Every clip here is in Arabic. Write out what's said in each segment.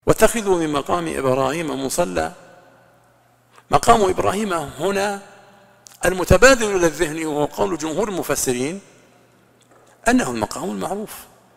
واتخذوا من مقام إبراهيم مصلى. مقام إبراهيم هنا المتبادل إلى الذهن وهو قول جمهور المفسرين أنه المقام المعروف،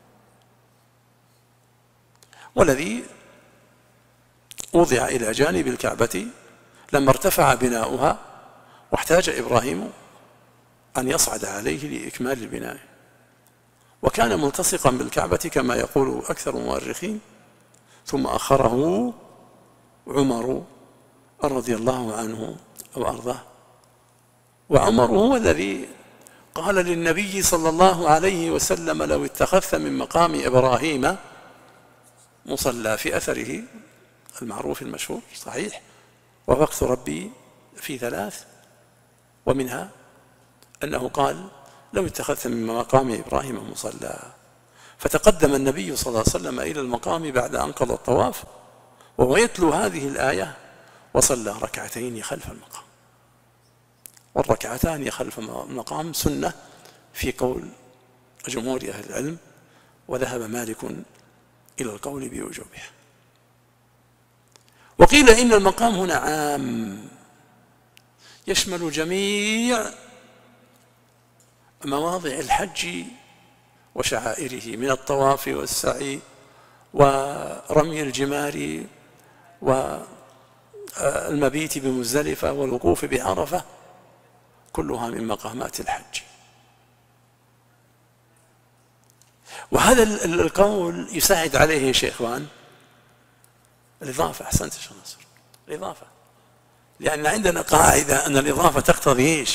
والذي وضع إلى جانب الكعبة لما ارتفع بناؤها واحتاج إبراهيم أن يصعد عليه لإكمال البناء، وكان ملتصقا بالكعبة كما يقول أكثر المؤرخين، ثم أخره عمر رضي الله عنه وأرضاه. وعمر هو الذي قال للنبي صلى الله عليه وسلم: لو اتخذت من مقام إبراهيم مصلى، في أثره المعروف المشهور صحيح: وفقت ربي في 3، ومنها أنه قال: لو اتخذت من مقام إبراهيم مصلى. فتقدم النبي صلى الله عليه وسلم إلى المقام بعد أن قضى الطواف وهو يتلو هذه الآية، وصلى ركعتين خلف المقام. والركعتان خلف المقام سنة في قول جمهور أهل العلم، وذهب مالك إلى القول بوجوبها. وقيل إن المقام هنا عام يشمل جميع مواضع الحج وشعائره من الطواف والسعي ورمي الجمار والمبيت بمزدلفة والوقوف بعرفة، كلها من مقامات الحج. وهذا القول يساعد عليه يا شيخوان الإضافة. أحسنت يا شيخ ناصر، الإضافة، لأن عندنا قاعدة أن الإضافة تقتضي إيش؟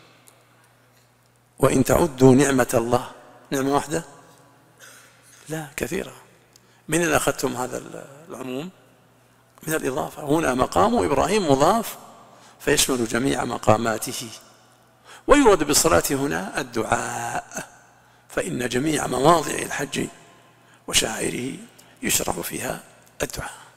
وإن تعدوا نعمة الله، نعمة واحدة؟ لا، كثيرة. من أين أخذتم هذا العموم؟ من الإضافة. هنا مقام إبراهيم مضاف فيشمل جميع مقاماته. ويراد بالصلاة هنا الدعاء، فإن جميع مواضع الحج وشعائره يشرع فيها الدعاء.